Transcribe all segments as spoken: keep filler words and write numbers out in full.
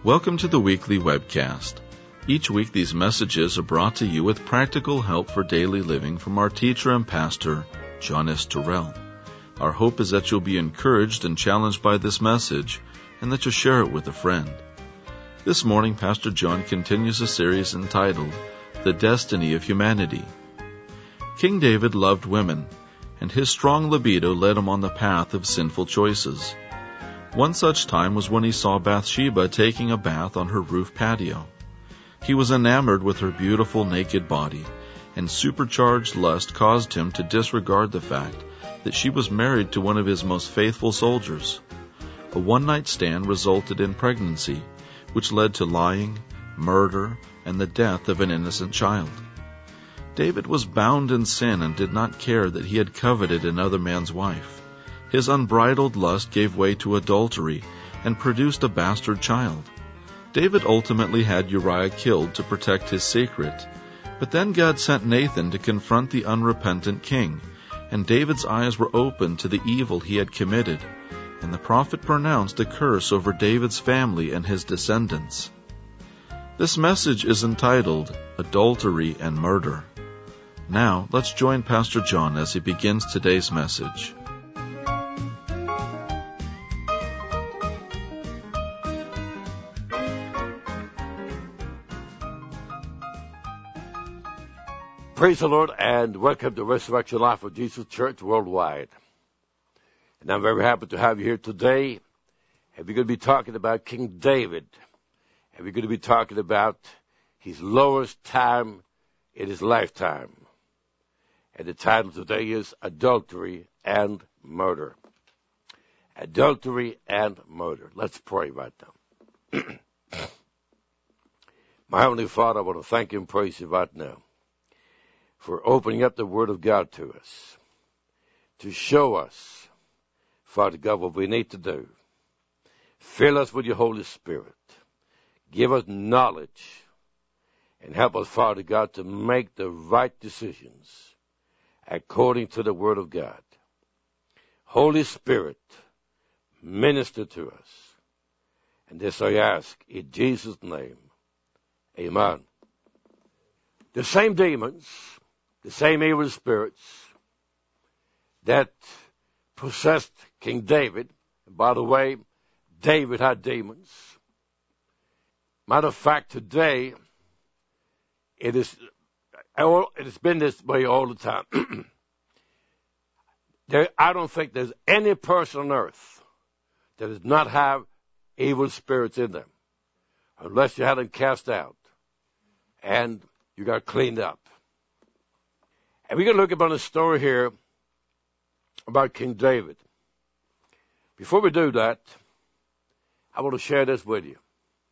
Welcome to the weekly webcast. Each week these messages are brought to you with practical help for daily living from our teacher and pastor, John S. Terrell. Our hope is that you'll be encouraged and challenged by this message and that you'll share it with a friend. This morning, Pastor John continues a series entitled, The Destiny of Humanity. King David loved women, and his strong libido led him on the path of sinful choices. One such time was when he saw Bathsheba taking a bath on her roof patio. He was enamored with her beautiful naked body, and supercharged lust caused him to disregard the fact that she was married to one of his most faithful soldiers. A one-night stand resulted in pregnancy, which led to lying, murder, and the death of an innocent child. David was bound in sin and did not care that he had coveted another man's wife. His unbridled lust gave way to adultery and produced a bastard child. David ultimately had Uriah killed to protect his secret, but then God sent Nathan to confront the unrepentant king, and David's eyes were opened to the evil he had committed, and the prophet pronounced a curse over David's family and his descendants. This message is entitled, Adultery and Murder. Now, let's join Pastor John as he begins today's message. Praise the Lord, and welcome to Resurrection Life of Jesus Church Worldwide. And I'm very happy to have you here today. And we're going to be talking about King David. And we're going to be talking about his lowest time in his lifetime. And the title today is Adultery and Murder. Adultery and Murder. Let's pray right now. My Heavenly Father, I want to thank you and praise you right now for opening up the Word of God to us, to show us, Father God, what we need to do. Fill us with your Holy Spirit. Give us knowledge, and help us, Father God, to make the right decisions according to the Word of God. Holy Spirit, minister to us. And this I ask in Jesus' name. Amen. The same demons, the same evil spirits that possessed King David. And by the way, David had demons. Matter of fact, today, it is, it has been this way all the time. there, I don't think there's any person on earth that does not have evil spirits in them, unless you had them cast out and you got cleaned up. And we're going to look upon a story here about King David. Before we do that, I want to share this with you.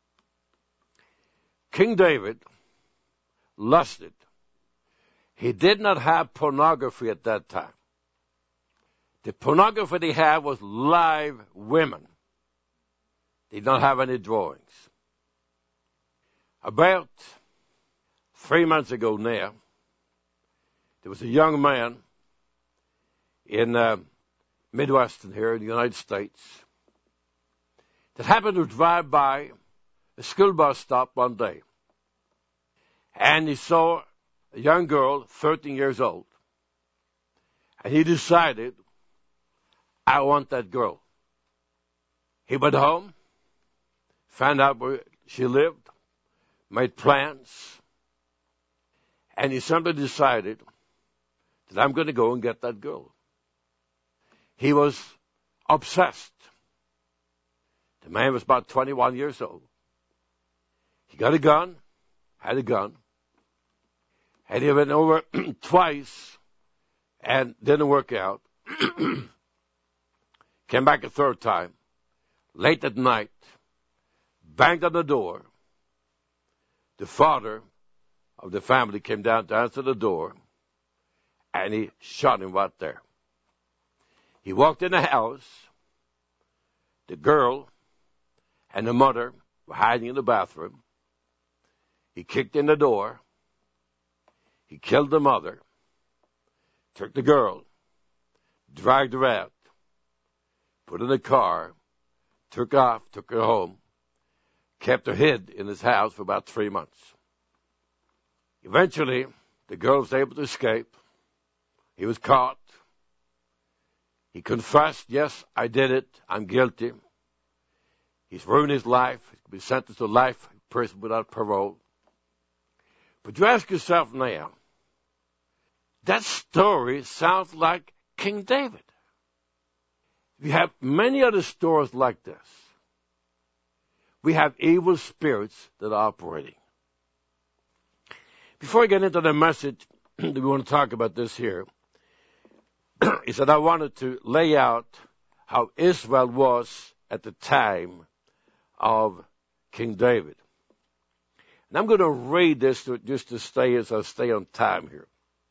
King David lusted. He did not have pornography at that time. The pornography he had was live women. He did not have any drawings. About three months ago now, there was a young man in uh, Midwestern here in the United States that happened to drive by a school bus stop one day. And he saw a young girl, thirteen years old. And he decided, I want that girl. He went home, found out where she lived, made plans, and he simply decided that I'm going to go and get that girl. He was obsessed. The man was about twenty-one years old. He got a gun, had a gun, and he went over twice and didn't work out. Came back a third time, late at night, banged on the door. The father of the family came down to answer the door, and he shot him right there. He walked in the house. The girl and the mother were hiding in the bathroom. He kicked in the door. He killed the mother, took the girl, dragged her out, put her in the car, took off, took her home, kept her hid in his house for about three months. Eventually, the girl was able to escape. He was caught. He confessed, yes, I did it. I'm guilty. He's ruined his life. He's been sentenced to life in prison without parole. But you ask yourself now, that story sounds like King David. We have many other stories like this. We have evil spirits that are operating. Before I get into the message, we want to talk about this here. He said, I wanted to lay out how Israel was at the time of King David. And I'm going to read this to, just to stay as I stay on time here.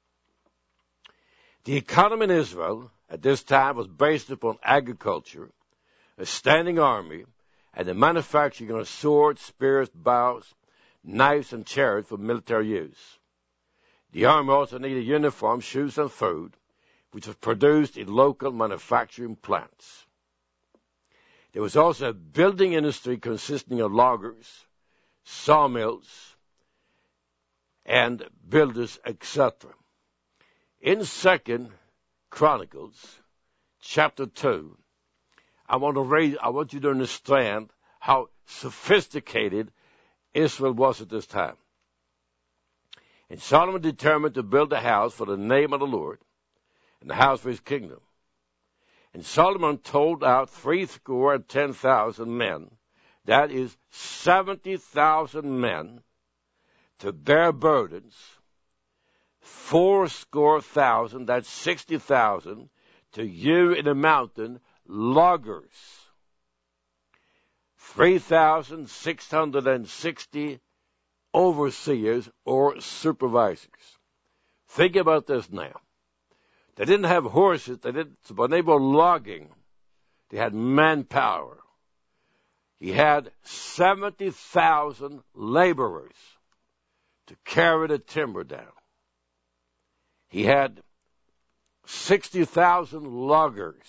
The economy in Israel at this time was based upon agriculture, a standing army, and the manufacturing of swords, spears, bows, knives, and chariots for military use. The army also needed uniforms, shoes, and food, which was produced in local manufacturing plants. There was also a building industry consisting of loggers, sawmills, and builders, et cetera. In Second Chronicles, chapter two, I want to raise, I want you to understand how sophisticated Israel was at this time. And Solomon determined to build a house for the name of the Lord, and the house for his kingdom. And Solomon told out three score and ten thousand men, that is seventy thousand men, to bear burdens, four score thousand, that's sixty thousand, to hew in the mountain loggers, three thousand six hundred and sixty overseers or supervisors. Think about this now. They didn't have horses. They didn't, when they were logging, they had manpower. He had seventy thousand laborers to carry the timber down. He had sixty thousand loggers,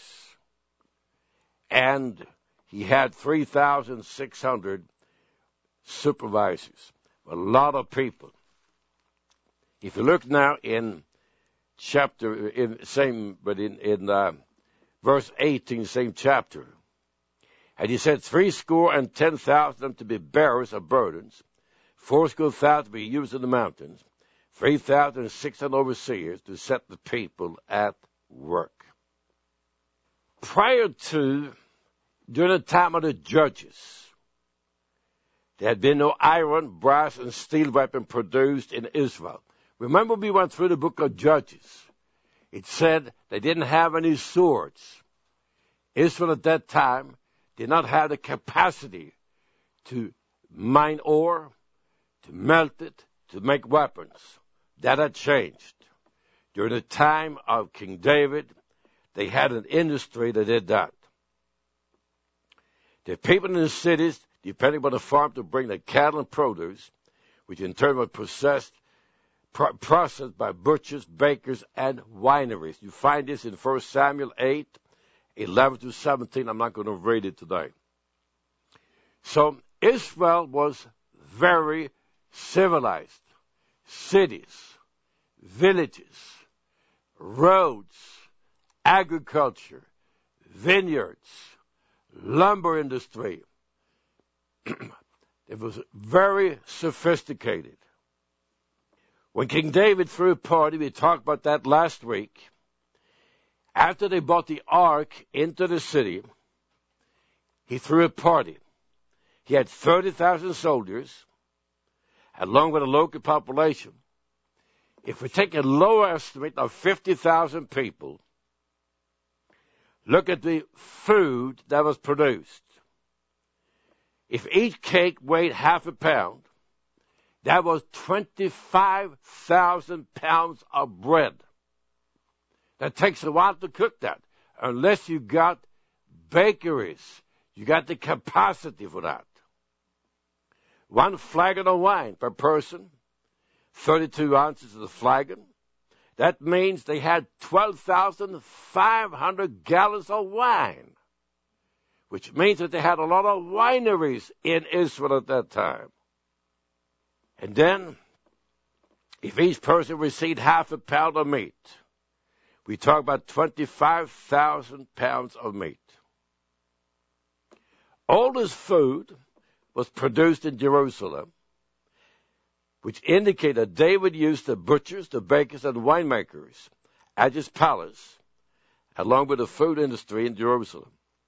and he had three thousand six hundred supervisors. A lot of people. If you look now in chapter, in same, but in, in uh, verse eighteen, same chapter. And he said, three score and ten thousand to be bearers of burdens, four score thousand to be used in the mountains, three thousand six hundred overseers to set the people at work. Prior to, during the time of the judges, there had been no iron, brass, and steel weapon produced in Israel. Remember, we went through the book of Judges. It said they didn't have any swords. Israel at that time did not have the capacity to mine ore, to melt it, to make weapons. That had changed. During the time of King David, they had an industry that did that. The people in the cities, depending upon the farm, to bring the cattle and produce, which in turn were processed, pro- processed by butchers, bakers, and wineries. You find this in First Samuel eight, eleven to seventeen. I'm not going to read it today. So Israel was very civilized. Cities, villages, roads, agriculture, vineyards, lumber industry. It was very sophisticated. When King David threw a party, we talked about that last week, after they brought the ark into the city, he threw a party. He had thirty thousand soldiers, along with a local population. If we take a lower estimate of fifty thousand people, look at the food that was produced. If each cake weighed half a pound, that was twenty-five thousand pounds of bread. That takes a while to cook that, unless you got bakeries. You got the capacity for that. One flagon of wine per person, thirty-two ounces of the flagon. That means they had twelve thousand five hundred gallons of wine, which means that they had a lot of wineries in Israel at that time. And then, if each person received half a pound of meat, we talk about twenty-five thousand pounds of meat. All this food was produced in Jerusalem, which indicated that David used the butchers, the bakers, and winemakers at his palace, along with the food industry in Jerusalem.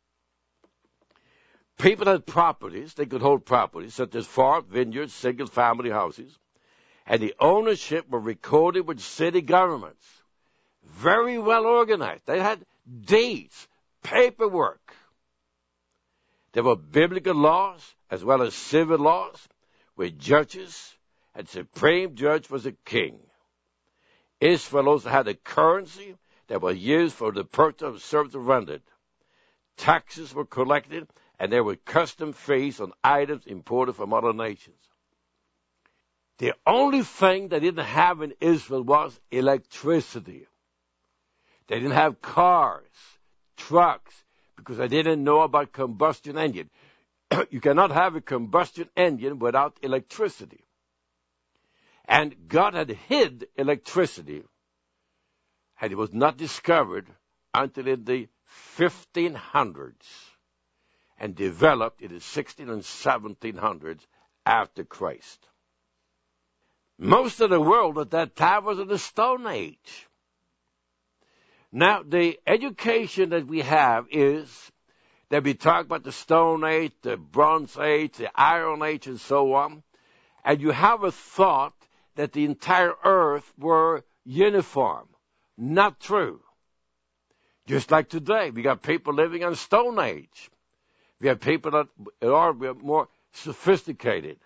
People had properties, they could hold properties, such as farms, vineyards, single-family houses, and the ownership were recorded with city governments. Very well organized. They had deeds, paperwork. There were biblical laws as well as civil laws with judges, and supreme judge was a king. Israel also had a currency that was used for the purchase of services rendered. Taxes were collected, and there were custom fees on items imported from other nations. The only thing they didn't have in Israel was electricity. They didn't have cars, trucks, because they didn't know about combustion engine. You cannot have a combustion engine without electricity. And God had hid electricity, and it was not discovered until in the fifteen hundreds and developed in the sixteen and seventeen hundreds after Christ. Most of the world at that time was in the Stone Age. Now, the education that we have is that we talk about the Stone Age, the Bronze Age, the Iron Age, and so on, and you have a thought that the entire earth were uniform. Not true. Just like today, we got people living in Stone Age. We have people that are more sophisticated.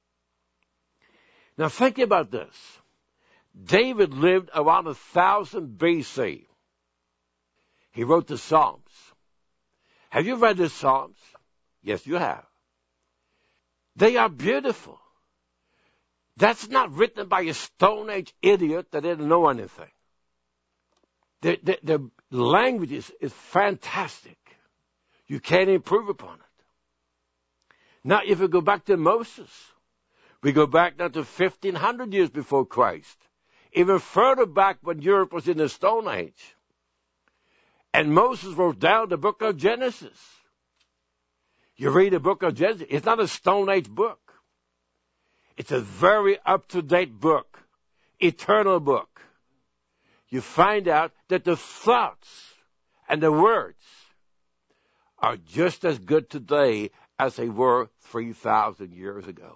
Now think about this. David lived around one thousand B C. He wrote the Psalms. Have you read the Psalms? Yes, you have. They are beautiful. That's not written by a Stone Age idiot that didn't know anything. The, the, the language is, is fantastic. You can't improve upon it. Now, if we go back to Moses, we go back now to fifteen hundred years before Christ, even further back when Europe was in the Stone Age. And Moses wrote down the book of Genesis. You read the book of Genesis, it's not a Stone Age book. It's a very up-to-date book, eternal book. You find out that the thoughts and the words are just as good today as they were three thousand years ago.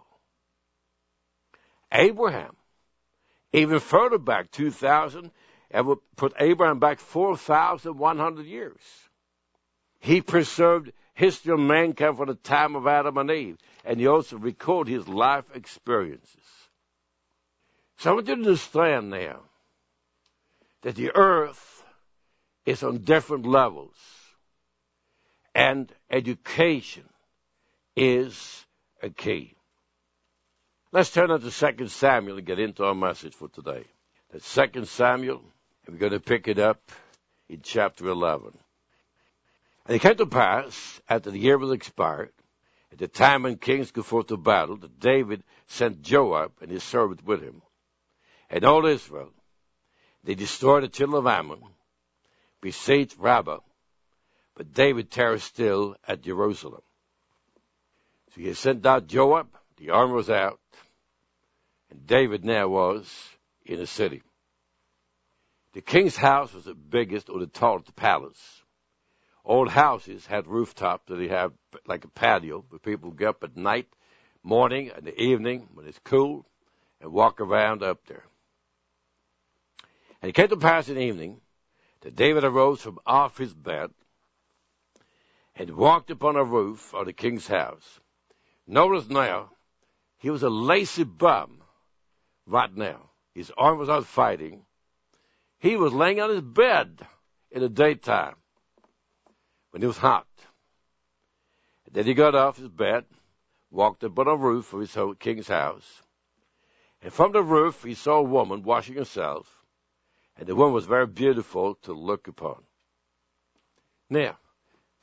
Abraham, even further back, two thousand, and would put Abraham back four thousand one hundred years. He preserved history of mankind from the time of Adam and Eve, and he also recorded his life experiences. So I want you to understand now that the earth is on different levels, and education is a key. Let's turn on to Second Samuel and get into our message for today. That's Second Samuel, and we're going to pick it up in chapter eleven. And it came to pass, after the year was expired, at the time when kings go forth to battle, that David sent Joab and his servant with him, and all Israel. They destroyed the children of Ammon, besieged Rabbah, but David tarried still at Jerusalem. So he sent out Joab, the army was out, and David now was in the city. The king's house was the biggest or the tallest palace. Old houses had rooftops that they have like a patio where people go up at night, morning, and the evening when it's cool, and walk around up there. And it came to pass in the evening that David arose from off his bed and walked upon a roof of the king's house. Notice now, he was a lazy bum right now. His arm was out fighting. He was laying on his bed in the daytime when it was hot. And then he got off his bed, walked up on a roof of his king's house, and from the roof he saw a woman washing herself, and the woman was very beautiful to look upon. Now,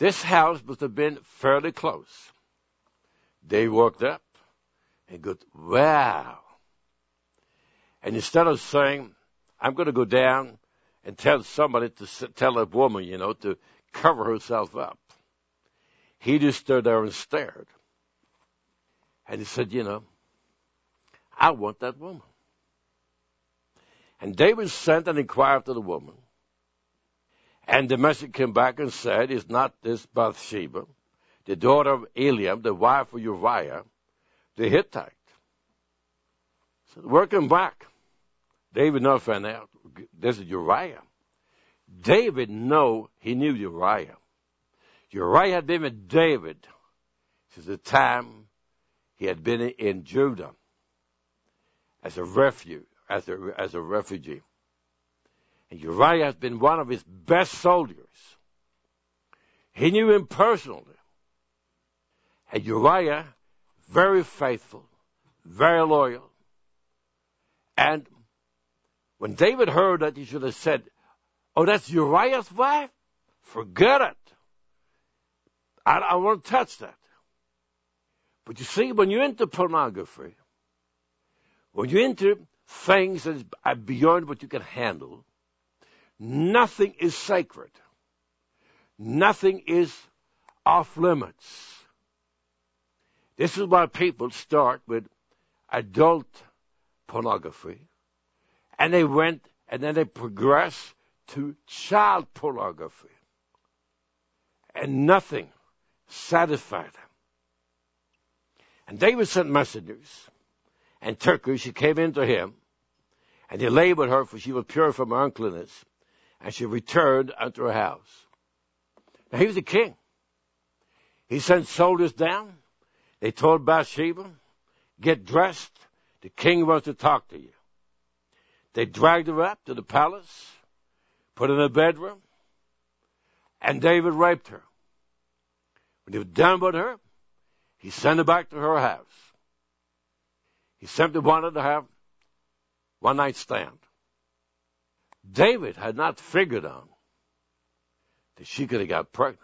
This house must have been fairly close. They walked up and go, wow. And instead of saying, I'm going to go down and tell somebody to tell a woman, you know, to cover herself up, he just stood there and stared. And he said, you know, I want that woman. And David sent and inquired to the woman. And the message came back and said, is not this Bathsheba, the daughter of Eliam, the wife of Uriah, the Hittite? So working back, David now found out, this is Uriah. David know, he knew Uriah. Uriah had been with David since the time he had been in Judah as a refuge, as a, as a refugee. And Uriah has been one of his best soldiers. He knew him personally. And Uriah, very faithful, very loyal. And when David heard that, he should have said, oh, that's Uriah's wife? Forget it. I don't want to touch that. But you see, when you're into pornography, when you're into things that are beyond what you can handle, nothing is sacred. Nothing is off limits. This is why people start with adult pornography, and they went, and then they progress to child pornography. And nothing satisfied them. And David sent messengers, and Turkey, she came into him, and he lay with her, for she was pure from her uncleanness, and she returned unto her house. Now he was the king. He sent soldiers down. They told Bathsheba, get dressed. The king wants to talk to you. They dragged her up to the palace, put her in a bedroom, and David raped her. When he was done with her, he sent her back to her house. He simply wanted to have one night stand. David had not figured on that she could have got pregnant.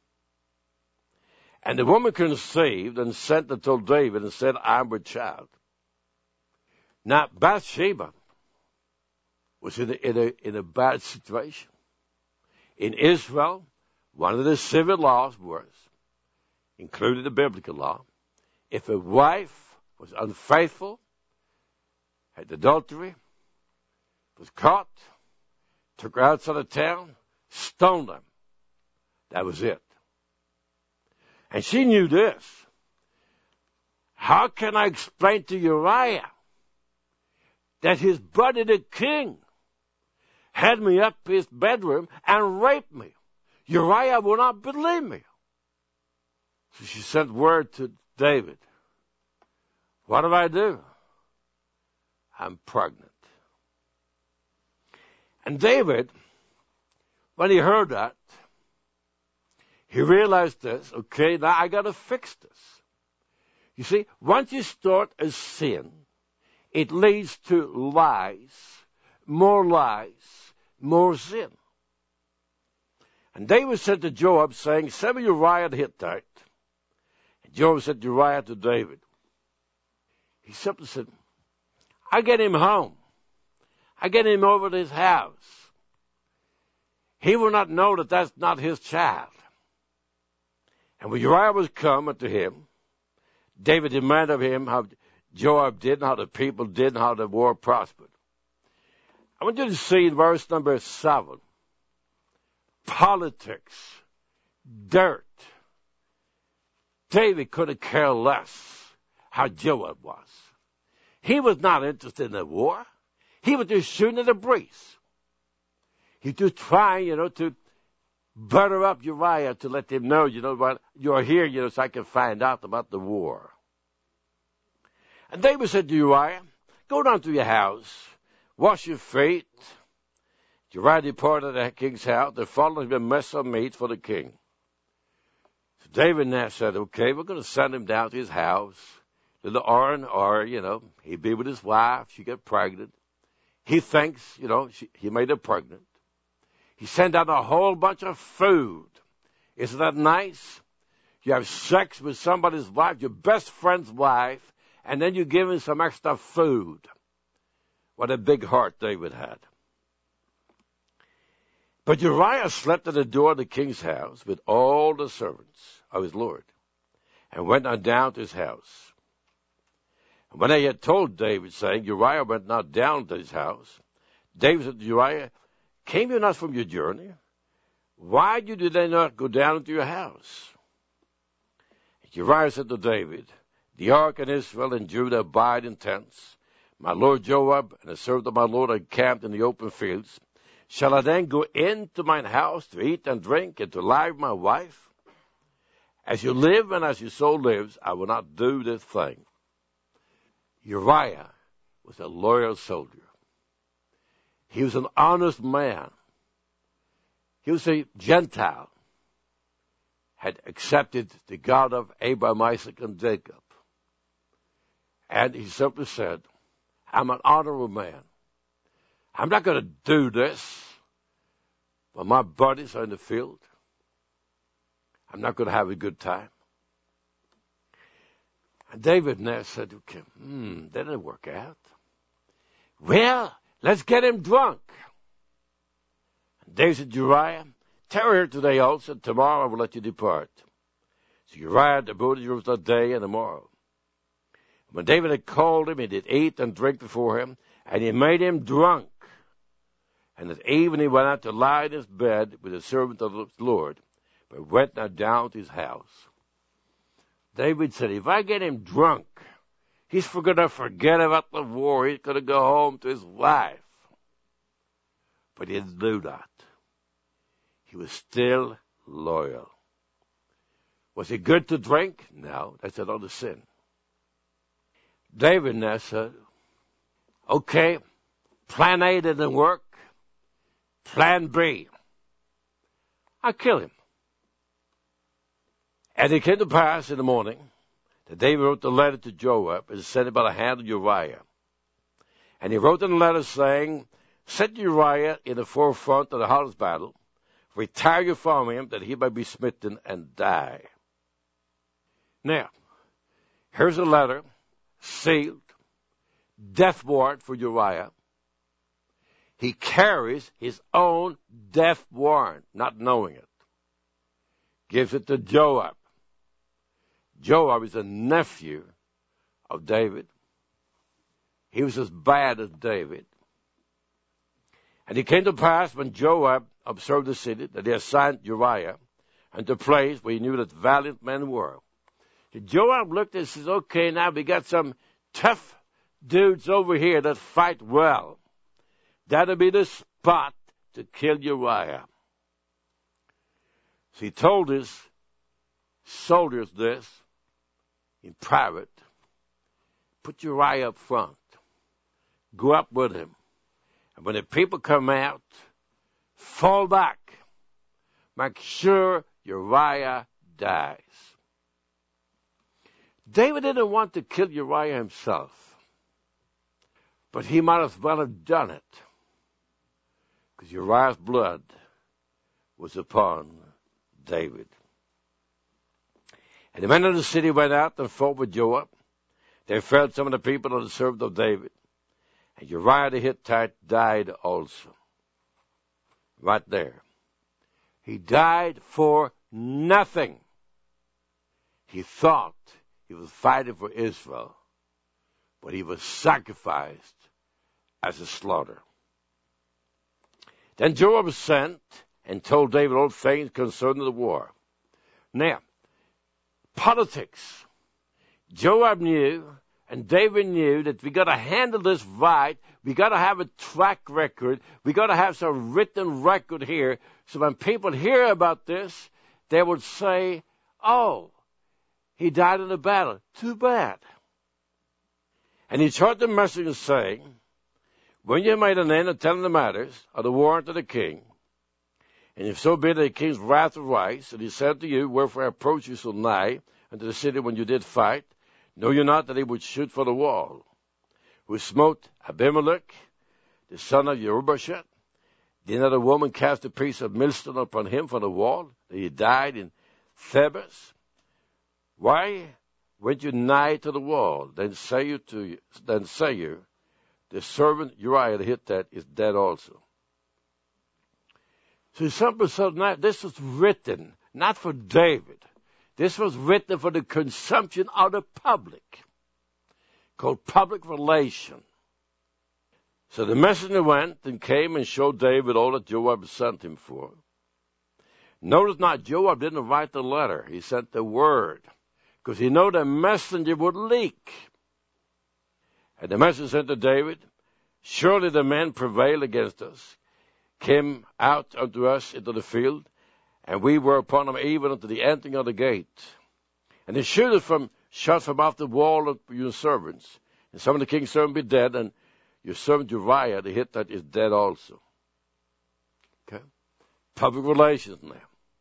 And the woman conceived and sent and told David and said, I'm with child. Now, Bathsheba was in a, in a, in a bad situation. In Israel, one of the civil laws was, including the biblical law, if a wife was unfaithful, had adultery, was caught, took her outside of town, stoned them. That was it. And she knew this. How can I explain to Uriah that his buddy, the king, had me up his bedroom and raped me? Uriah will not believe me. So she sent word to David. What do I do? I'm pregnant. And David, when he heard that, he realized this, okay, now I got to fix this. You see, once you start a sin, it leads to lies, more lies, more sin. And David said to Joab, saying, send me Uriah the Hittite. And Joab said to Uriah to David. He simply said, I get him home. I get him over to his house. He will not know that that's not his child. And when Uriah was come unto him, David demanded of him how Joab did and how the people did and how the war prospered. I want you to see in verse number seven, politics, dirt. David couldn't care less how Joab was. He was not interested in the war. He was just shooting at a breeze. He was just trying, you know, to butter up Uriah to let him know, you know, what, you're here, you know, so I can find out about the war. And David said to Uriah, go down to your house, wash your feet. Uriah departed to the king's house. There followed him a mess of meat for the king. So David now said, okay, we're going to send him down to his house. Little Aaron, or, you know, he'd be with his wife. She got pregnant. He thinks, you know, she, he made her pregnant. He sent out a whole bunch of food Isn't that nice? You have sex with somebody's wife, your best friend's wife, and then you give him some extra food. What a big heart David had. But Uriah slept at the door of the king's house with all the servants of his lord, and went not down to his house. And when they had told David, saying, Uriah went not down to his house, David said to Uriah, came you not from your journey? Why did you then not go down into your house? And Uriah said to David, the ark and Israel and Judah abide in tents. My lord Joab and the servant of my lord are encamped in the open fields. Shall I then go into mine house to eat and drink and to lie with my wife? As you live and as your soul lives, I will not do this thing. Uriah was a loyal soldier. He was an honest man. He was a Gentile, had accepted the God of Abraham, Isaac, and Jacob. And he simply said, I'm an honorable man. I'm not going to do this when my buddies are in the field. I'm not going to have a good time. And David now said, okay, hmm, that didn't work out. Well, let's get him drunk. And David said, Uriah, tarry here today also, and tomorrow I will let you depart. So Uriah devoted Jerusalem that day and tomorrow. When David had called him, he did eat and drink before him, and he made him drunk. And at evening he went out to lie in his bed with the servant of the Lord, but went not down to his house. David said, if I get him drunk, he's going to forget about the war. He's going to go home to his wife. But he didn't do that. He was still loyal. Was it good to drink? No, that's another sin. David now said, okay, plan A didn't work. Plan B, I'll kill him. And it came to pass in the morning that David wrote the letter to Joab and sent it by the hand of Uriah. And he wrote in the letter saying, set Uriah in the forefront of the hottest battle, retire you from him that he may be smitten and die. Now, here's a letter, sealed, death warrant for Uriah. He carries his own death warrant, not knowing it. Gives it to Joab. Joab is a nephew of David. He was as bad as David. And it came to pass when Joab observed the city that he assigned Uriah unto a place where he knew that valiant men were. So Joab looked and says, okay, now we got some tough dudes over here that fight well. That'll be the spot to kill Uriah. So he told his soldiers this in private. Put Uriah up front. Go up with him. And when the people come out, fall back. Make sure Uriah dies. David didn't want to kill Uriah himself, but he might as well have done it, because Uriah's blood was upon David. And the men of the city went out and fought with Joab. They felled some of the people that served of David. And Uriah the Hittite died also. Right there. He died for nothing. He thought he was fighting for Israel, but he was sacrificed as a slaughter. Then Joab was sent and told David all things concerning the war. Now, politics. Joab knew and David knew that we got to handle this right. We got to have a track record. We got to have some written record here. So when people hear about this, they would say, oh, he died in a battle. Too bad. And he charged the messenger saying, when you have made an end of telling the matters of the warrant of the king, and if so be that the king's wrath arise, and he said to you, wherefore approach you so nigh unto the city when you did fight, know you not that he would shoot for the wall, who smote Abimelech, the son of Jerubbaal, Did not a woman cast a piece of millstone upon him from the wall, that he died in Thebes? Why went you nigh to the wall? Then say you to then say you, the servant Uriah the Hittite is dead also. So somebody said, now, this was written not for David. This was written for the consumption of the public, called public relation. So the messenger went and came and showed David all that Joab sent him for. Notice not, Joab didn't write the letter. He sent the word, because he knew the messenger would leak. And the messenger said to David, surely the men prevailed against us, came out unto us into the field, and we were upon them even unto the entering of the gate. And they shoot us from, shot from off the wall of your servants. And some of the king's servants be dead, and your servant Uriah the Hittite is dead also. Okay? Public relations now.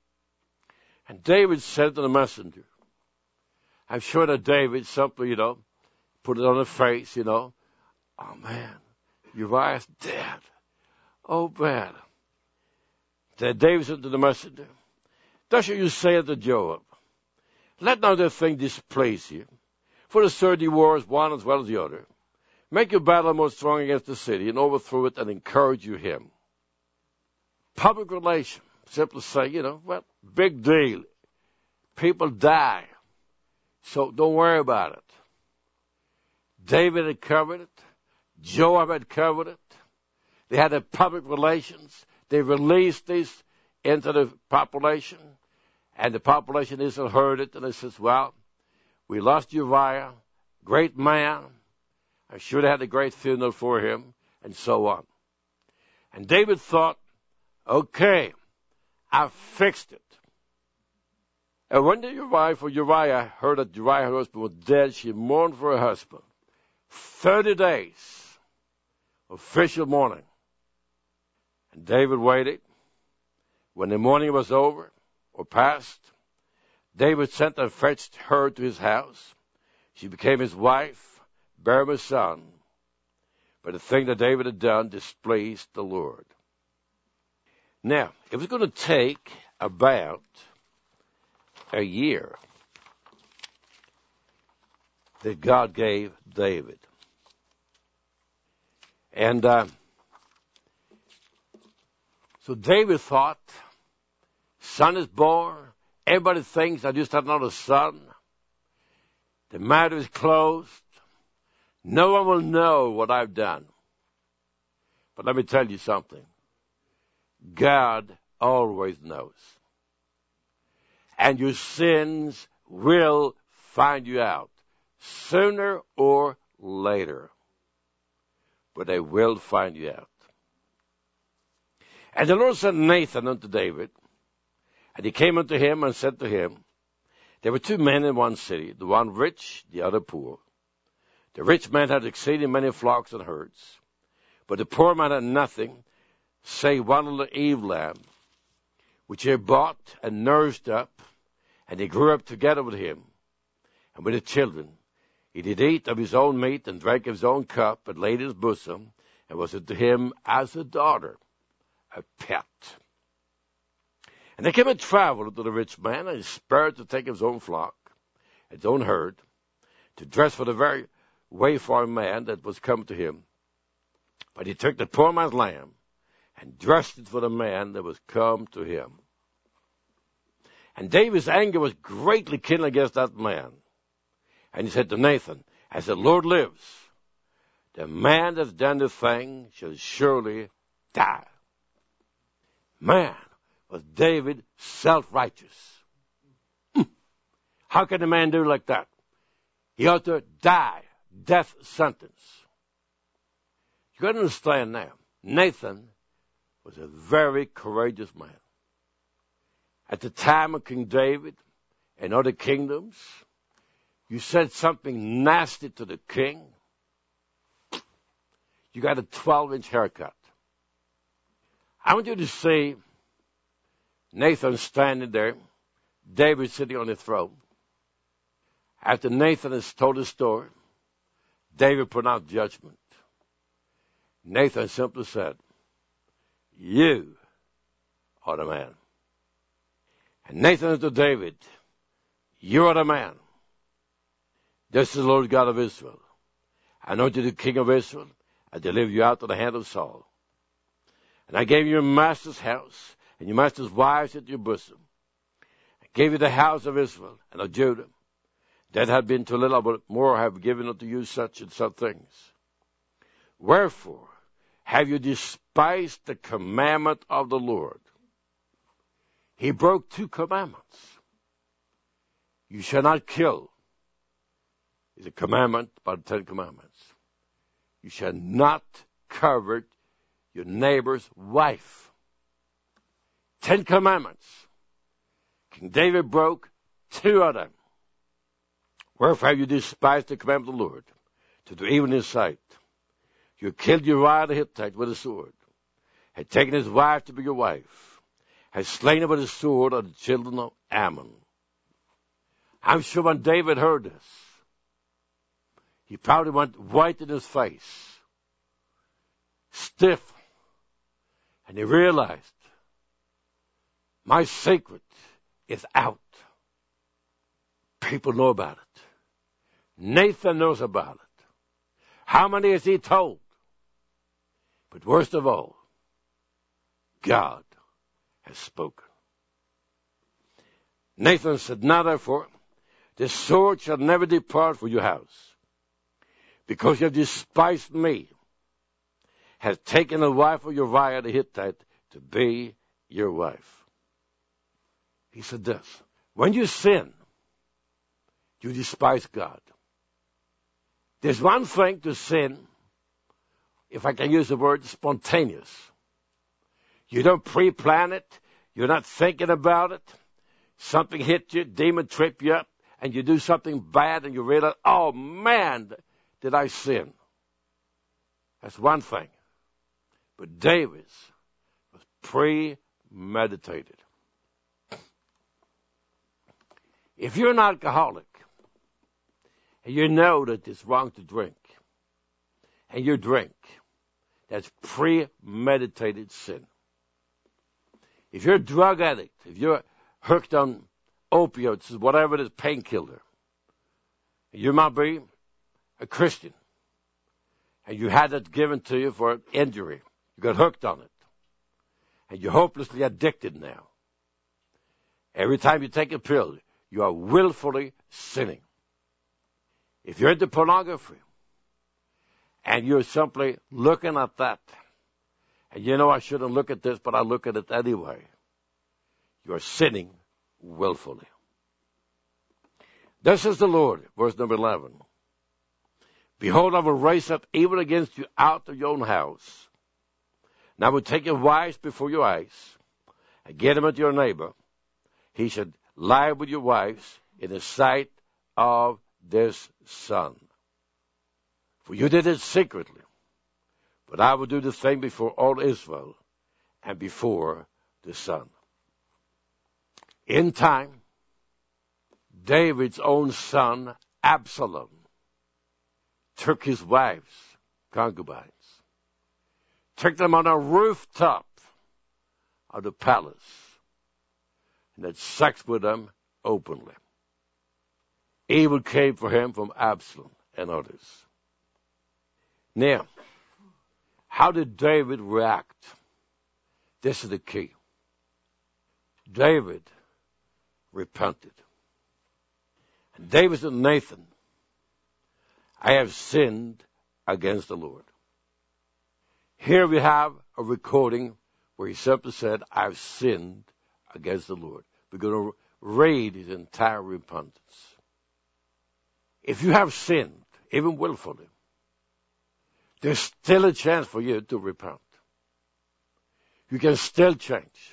And David said to the messenger, I'm sure that David simply, you know, put it on his face, you know, oh man, Uriah's dead. Oh, bad. Then David said to the messenger, thus shall you say unto Joab, let not this thing displease you, for the thirty wars, one as well as the other. Make your battle more strong against the city, and overthrow it, and encourage you him. Public relations, simply say, you know, well, big deal. People die, so don't worry about it. David had covered it. Joab had covered it. They had the public relations. They released this into the population, and the population isn't heard it, and it says, well, we lost Uriah, great man. I should have had a great funeral for him, and so on. And David thought, okay, I fixed it. And when the Uriah for Uriah heard that Uriah, her husband, was dead, she mourned for her husband. Thirty days, official mourning. And David waited. When the mourning was over, or past, David sent and fetched her to his house. She became his wife, bare him a son. But the thing that David had done displeased the Lord. Now, it was going to take about a year that God gave David. And uh, so David thought, son is born. Everybody thinks I just had another son. The matter is closed. No one will know what I've done. But let me tell you something. God always knows. And your sins will find you out sooner or later. But they will find you out. And the Lord sent Nathan unto David. And he came unto him and said to him, there were two men in one city, the one rich, the other poor. The rich man had exceeding many flocks and herds, but the poor man had nothing, save one little ewe lamb, which he bought and nourished up, and he grew up together with him and with the children. He did eat of his own meat and drank of his own cup, and laid in his bosom, and was to him as a daughter, a pet. And they came and traveled to the rich man, and he spared to take his own flock, his own herd, to dress for the very wayfaring man that was come to him. But he took the poor man's lamb, and dressed it for the man that was come to him. And David's anger was greatly kindled against that man. And he said to Nathan, as the Lord lives, the man that's done the thing shall surely die. Man, was David self-righteous? How can a man do like that? He ought to die, death sentence. You got to understand now, Nathan was a very courageous man. At the time of King David and other kingdoms, you said something nasty to the king, you got a twelve-inch haircut. I want you to see Nathan standing there, David sitting on the throne. After Nathan has told his story, David pronounced judgment. Nathan simply said, You are the man. And Nathan unto David, you are the man. This is the Lord God of Israel. I anointed you the king of Israel. I delivered you out of the hand of Saul. And I gave you your master's house and your master's wives at your bosom. I gave you the house of Israel and of Judah. That had been too little, but more I have given unto you such and such things. Wherefore have you despised the commandment of the Lord? He broke two commandments. You shall not kill is a commandment by the Ten Commandments. You shall not covet your neighbor's wife. Ten Commandments. King David broke two of them. Wherefore have you despised the commandment of the Lord, to do evil in his sight? You killed Uriah the Hittite with a sword, had taken his wife to be your wife, had slain her with a sword of the children of Ammon. I'm sure when David heard this, he probably went white in his face, stiff, and he realized, my secret is out. People know about it. Nathan knows about it. How many has he told? But worst of all, God has spoken. Nathan said, now therefore, the sword shall never depart from your house, because you have despised me, has taken the wife of Uriah the Hittite to be your wife. He said this, when you sin, you despise God. There's one thing to sin, if I can use the word spontaneous. You don't pre-plan it. You're not thinking about it. Something hit you, demon trip you up, and you do something bad and you realize, oh man, did I sin? That's one thing. But David's was premeditated. If you're an alcoholic, and you know that it's wrong to drink, and you drink, that's premeditated sin. If you're a drug addict, if you're hooked on opioids, whatever it is, painkiller, you might be a Christian, and you had it given to you for an injury. You got hooked on it, and you're hopelessly addicted now. Every time you take a pill, you are willfully sinning. If you're into pornography, and you're simply looking at that, and you know I shouldn't look at this, but I look at it anyway, you're sinning willfully. This is the Lord, verse number eleven. Behold, I will raise up evil against you out of your own house. And I will take your wives before your eyes, and get them unto your neighbor. He should lie with your wives in the sight of this son. For you did it secretly, but I will do the same before all Israel and before the sun. In time, David's own son, Absalom, took his wives, concubines, took them on a rooftop of the palace, and had sex with them openly. Evil came for him from Absalom and others. Now, how did David react? This is the key. David repented. And David said, Nathan, I have sinned against the Lord. Here we have a recording where he simply said, I've sinned against the Lord. We're going to read his entire repentance. If you have sinned, even willfully, there's still a chance for you to repent. You can still change.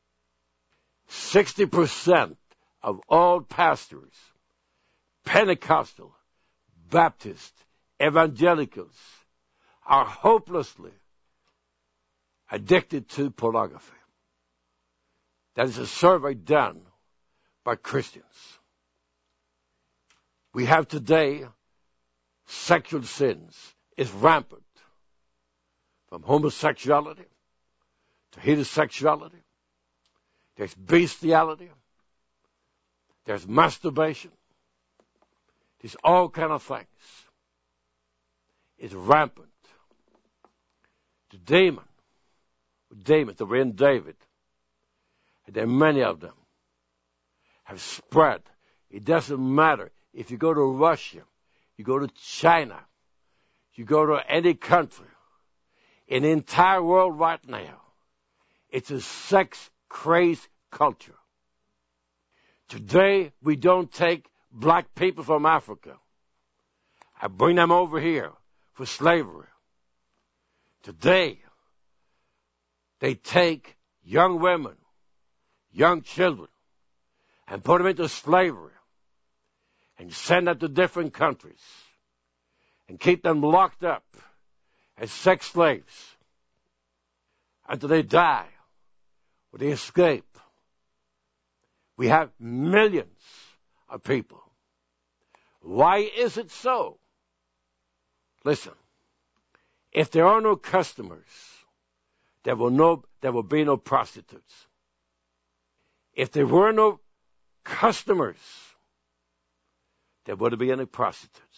sixty percent of all pastors, Pentecostal, Baptist, evangelicals, are hopelessly addicted to pornography. That is a survey done by Christians. We have today sexual sins is rampant, from homosexuality to homosexuality. There's bestiality. There's masturbation. There's all kind of things. It's rampant. The demon, demons that were in David, and there are many of them, have spread. It doesn't matter if you go to Russia, you go to China, you go to any country, in the entire world right now, it's a sex-crazed culture. Today, we don't take black people from Africa and bring them over here for slavery. Today, they take young women, young children, and put them into slavery and send them to different countries and keep them locked up as sex slaves until they die or they escape. We have millions of people. Why is it so? Listen, if there are no customers, there will no there will be no prostitutes. If there were no customers, there wouldn't be any prostitutes.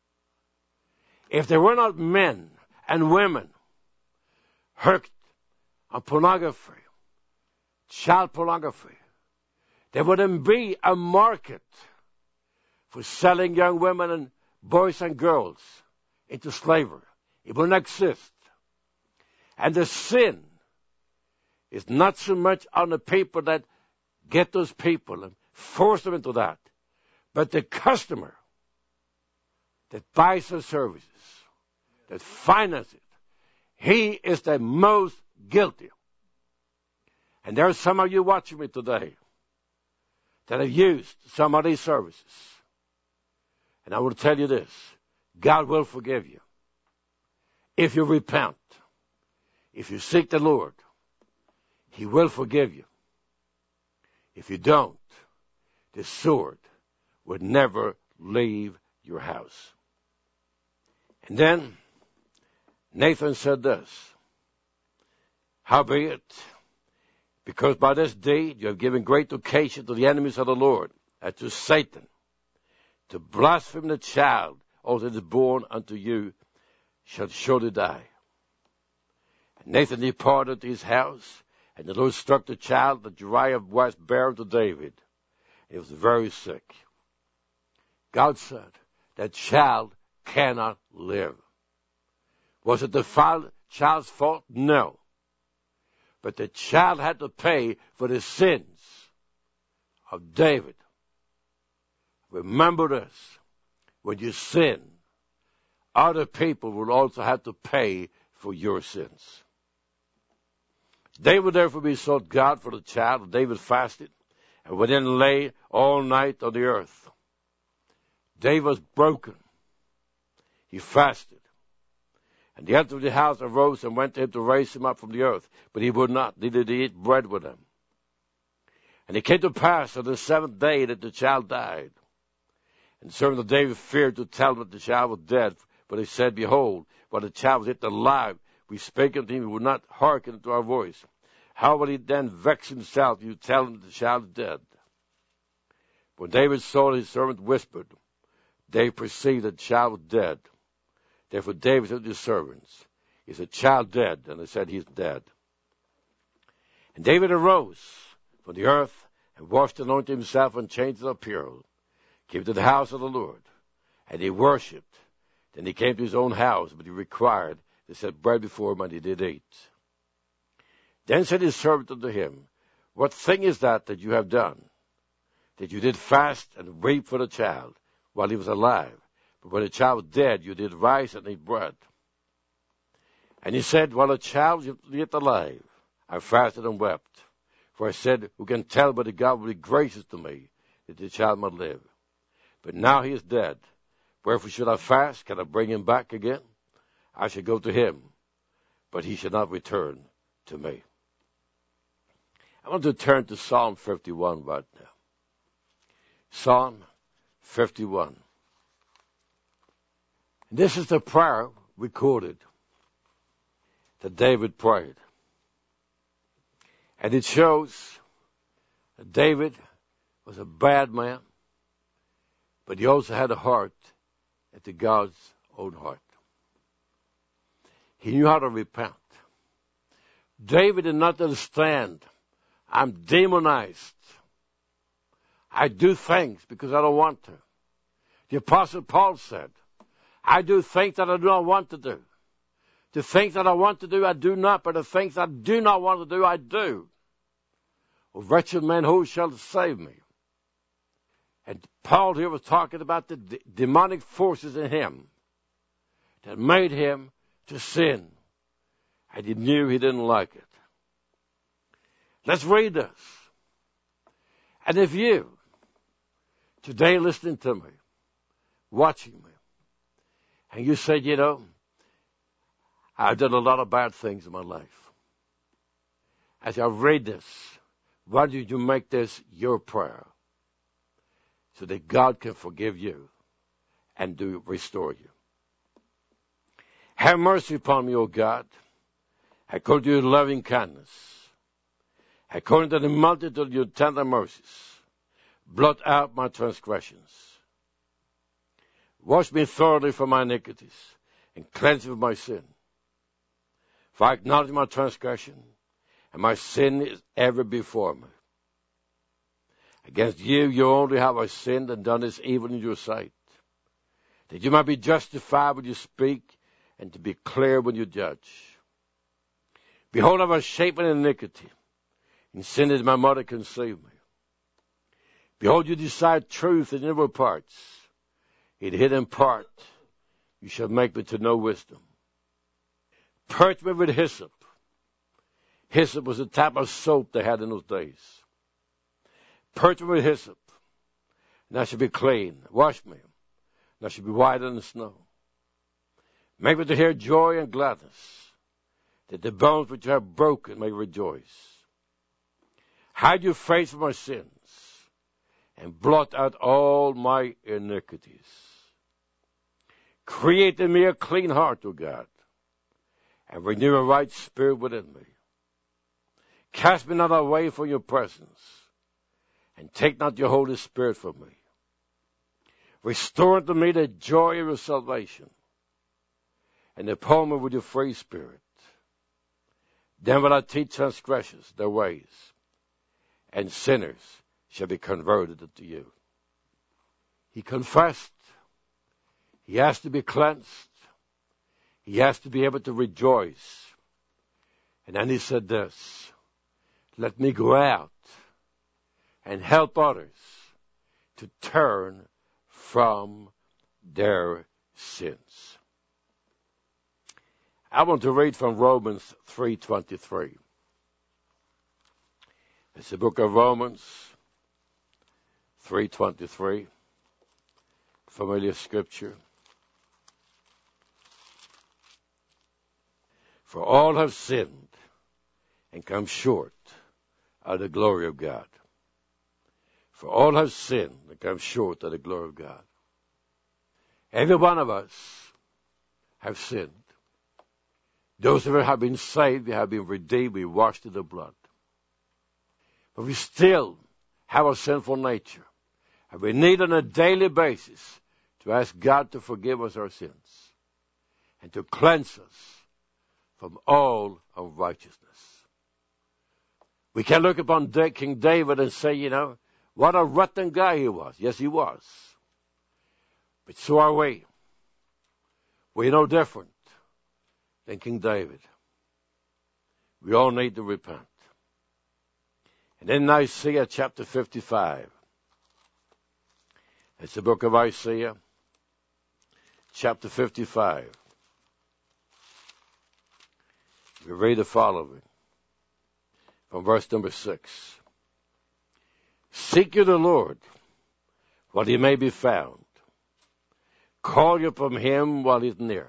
If there were not men and women hooked on pornography, child pornography, there wouldn't be a market for selling young women and boys and girls into slavery. It wouldn't exist. And the sin is not so much on the people that get those people and force them into that, but the customer that buys the services, that finances it, he is the most guilty. And there are some of you watching me today that have used some of these services. And I will tell you this, God will forgive you. If you repent, if you seek the Lord, He will forgive you. If you don't, the sword would never leave your house. And then Nathan said this, howbeit, because by this deed you have given great occasion to the enemies of the Lord, and to Satan, to blaspheme the child also that is born unto you shall surely die. And Nathan departed to his house, and the Lord struck the child that Uriah was bare to David. He was very sick. God said, that child cannot live. Was it the child's fault? No. But the child had to pay for the sins of David. Remember this. When you sin, other people will also have to pay for your sins. David therefore besought God for the child, and David fasted, and went in and lay all night on the earth. David was broken. He fasted. And the elder of the house arose and went to him to raise him up from the earth. But he would not, neither did he eat bread with him. And it came to pass on the seventh day that the child died. And the servant of David feared to tell him that the child was dead. But he said, behold, while the child was yet alive, we spake unto him, he would not hearken to our voice. How will he then vex himself if you tell him that the child is dead? When David saw his servant whispered, David perceived that the child was dead. Therefore David said to his servants, is the child dead? And they said, he is dead. And David arose from the earth, and washed and anointed himself, and changed his apparel, came to the house of the Lord, and he worshipped. Then he came to his own house, but he required they set bread before him, and he did eat. Then said his servant unto him, what thing is that that you have done? That you did fast and weep for the child while he was alive. But when the child was dead, you did rise and eat bread. And he said, while the child was yet alive, I fasted and wept. For I said, who can tell whether God will be gracious to me, that the child might live? But now he is dead. Wherefore should I fast? Can I bring him back again? I shall go to him, but he shall not return to me. I want to turn to Psalm fifty-one right now. Psalm fifty-one. This is the prayer recorded that David prayed. And it shows that David was a bad man, but he also had a heart after God's own heart. He knew how to repent. David did not understand, I'm demonized. I do things because I don't want to. The Apostle Paul said, I do things that I do not want to do. The things that I want to do, I do not, but the things I do not want to do, I do. O wretched man, who shall save me? And Paul here was talking about the d- demonic forces in him that made him to sin. And he knew he didn't like it. Let's read this. And if you, today listening to me, watching me, and you said, you know, I've done a lot of bad things in my life. As I read this, why don't you make this your prayer so that God can forgive you and do restore you? Have mercy upon me, O God, according to your loving kindness, according to the multitude of your tender mercies. Blot out my transgressions. Wash me thoroughly from my iniquities and cleanse me from my sin. For I acknowledge my transgression, and my sin is ever before me. Against you, you only have I sinned and done this evil in your sight, that you might be justified when you speak and to be clear when you judge. Behold, I was shapen in iniquity, and sin is my mother conceived me. Behold, you decide truth in inward parts. In hidden part, you shall make me to know wisdom. Purge me with hyssop. Hyssop was a type of soap they had in those days. Purge me with hyssop, and I shall be clean. Wash me, and I shall be whiter than the snow. Make me to hear joy and gladness, that the bones which you have broken may rejoice. Hide your face from my sins, and blot out all my iniquities. Create in me a clean heart, O God, and renew a right spirit within me. Cast me not away from your presence, and take not your Holy Spirit from me. Restore unto me the joy of your salvation, and uphold me with your free spirit. Then will I teach transgressors their ways, and sinners shall be converted unto you. He confessed. He has to be cleansed. He has to be able to rejoice. And then he said this, let me go out and help others to turn from their sins. I want to read from Romans three twenty-three. It's the book of Romans three twenty-three, familiar scripture. For all have sinned and come short of the glory of God. For all have sinned and come short of the glory of God. Every one of us have sinned. Those of us have been saved, we have been redeemed, we washed in the blood. But we still have a sinful nature. And we need on a daily basis to ask God to forgive us our sins and to cleanse us from all unrighteousness. We can look upon King David and say, you know, what a rotten guy he was. Yes, he was. But so are we. We're no different than King David. We all need to repent. And in Isaiah chapter fifty-five, it's the book of Isaiah, chapter fifty-five. We read the following from verse number six. Seek you the Lord while he may be found. Call you from him while he's near.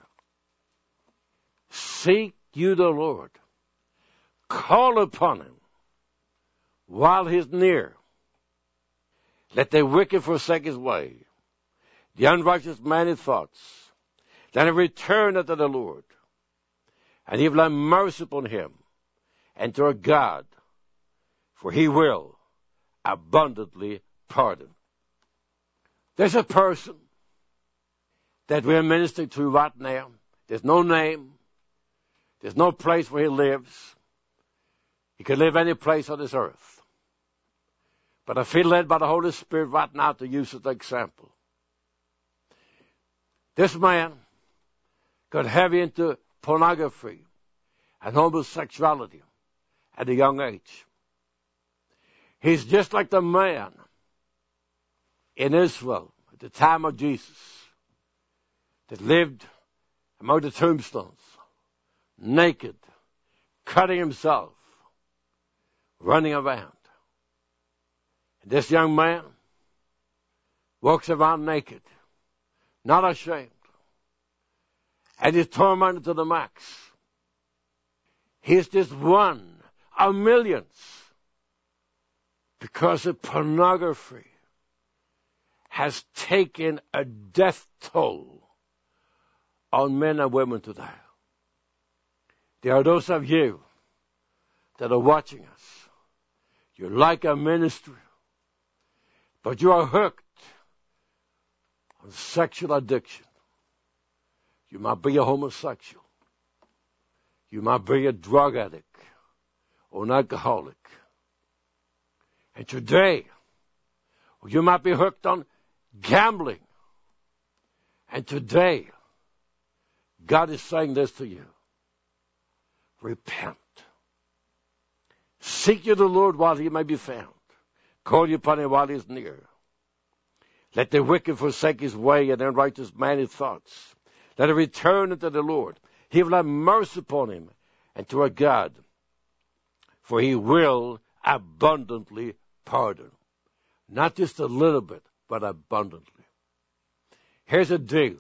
Seek you the Lord. Call upon him while he's near. Let the wicked forsake his way, the unrighteous man his thoughts. Let him return unto the Lord, and he will have mercy upon him, and to our God, for he will abundantly pardon. There's a person that we're ministering to right now. There's no name. There's no place where he lives. He could live any place on this earth. But I feel led by the Holy Spirit right now to use as an example. This man got heavy into pornography and homosexuality at a young age. He's just like the man in Israel at the time of Jesus that lived among the tombstones, naked, cutting himself, running around. And this young man walks around naked, not ashamed, and he's tormented to the max. He's just one of millions because of pornography has taken a death toll on men and women today. There are those of you that are watching us. You like our ministry, but you are hooked on sexual addiction. You might be a homosexual. You might be a drug addict or an alcoholic. And today, you might be hooked on gambling. And today, God is saying this to you. Repent. Seek ye the Lord while he may be found. Call ye upon him while he is near. Let the wicked forsake his way, and the unrighteous man his thoughts. Let him return unto the Lord. He will have mercy upon him, and to our God. For he will abundantly pardon. Not just a little bit, but abundantly. Here's a deal.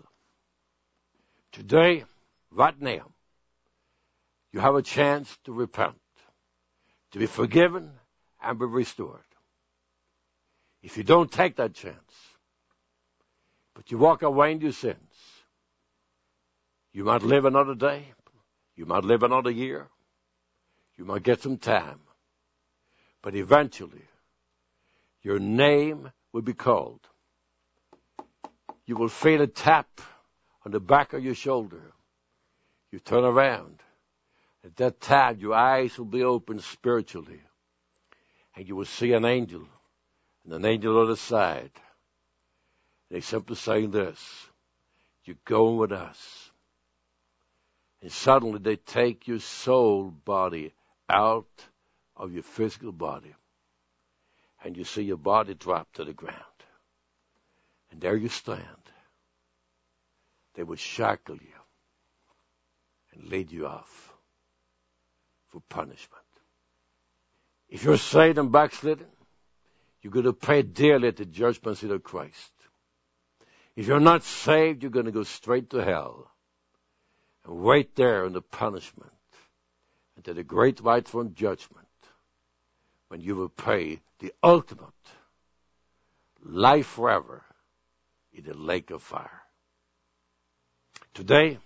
Today, right now, you have a chance to repent, to be forgiven, and be restored. If you don't take that chance, but you walk away in your sins, you might live another day, you might live another year, you might get some time, but eventually, your name will be called. You will feel a tap on the back of your shoulder. You turn around. At that time, your eyes will be open spiritually. And you will see an angel and an angel on the side. They simply saying this, you're going with us. And suddenly they take your soul body out of your physical body. And you see your body drop to the ground. And there you stand. They will shackle you and lead you off for punishment. If you're saved and backslidden, you're going to pay dearly at the judgment seat of Christ. If you're not saved, you're going to go straight to hell and wait there in the punishment until the great white throne judgment, when you will pay the ultimate life forever in the lake of fire. Today,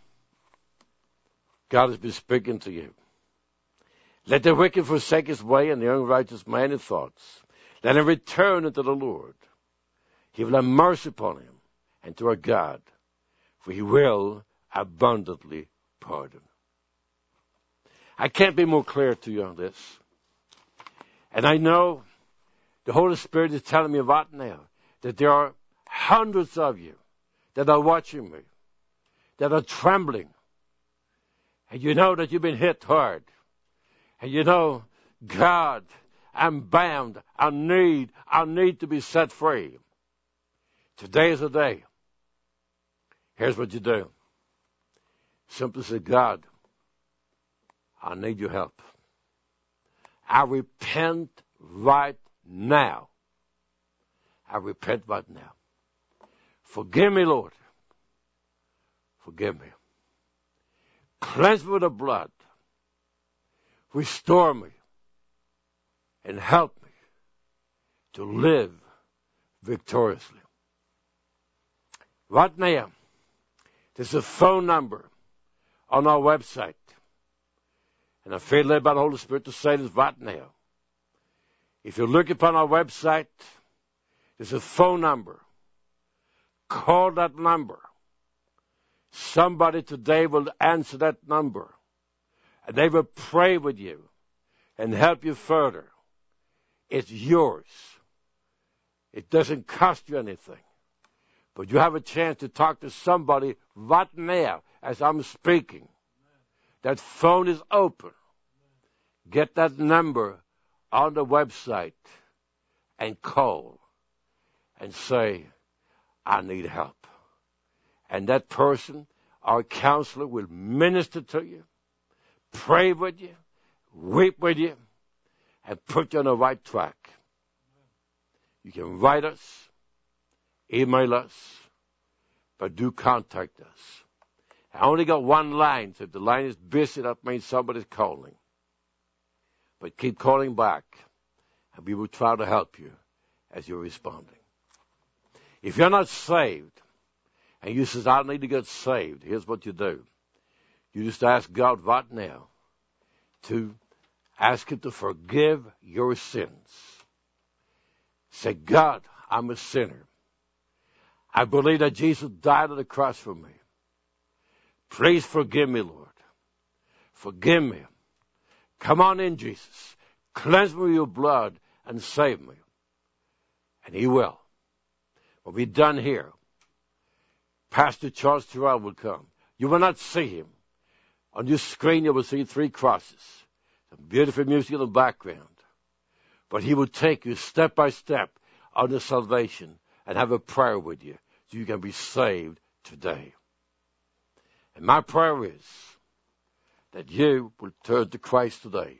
God has been speaking to you. Let the wicked forsake his way, and the unrighteous man his thoughts. Let him return unto the Lord. He will have mercy upon him, and to our God, for he will abundantly pardon. I can't be more clear to you on this. And I know the Holy Spirit is telling me right now that there are hundreds of you that are watching me, that are trembling. And you know that you've been hit hard. And you know, God, I'm bound. I need, I need to be set free. Today is the day. Here's what you do. Simply say, God, I need your help. I repent right now. I repent right now. Forgive me, Lord. Forgive me. Cleanse me with the blood. Restore me. And help me to live victoriously. Right now, there's a phone number on our website. And I feel led by the Holy Spirit to say this right now. If you look upon our website, there's a phone number. Call that number. Somebody today will answer that number, and they will pray with you and help you further. It's yours. It doesn't cost you anything. But you have a chance to talk to somebody right now as I'm speaking. That phone is open. Get that number on the website and call and say, I need help. And that person, our counselor, will minister to you, pray with you, weep with you, and put you on the right track. You can write us, email us, but do contact us. I only got one line, so if the line is busy, that means somebody's calling. But keep calling back, and we will try to help you as you're responding. If you're not saved, and you say, I need to get saved, here's what you do. You just ask God right now to ask Him to forgive your sins. Say, God, I'm a sinner. I believe that Jesus died on the cross for me. Please forgive me, Lord. Forgive me. Come on in, Jesus. Cleanse me with your blood and save me. And He will. When we're done here, Pastor Charles Terrell will come. You will not see him. On your screen, you will see three crosses. Some beautiful music in the background. But he will take you step by step on the salvation and have a prayer with you so you can be saved today. And my prayer is that you will turn to Christ today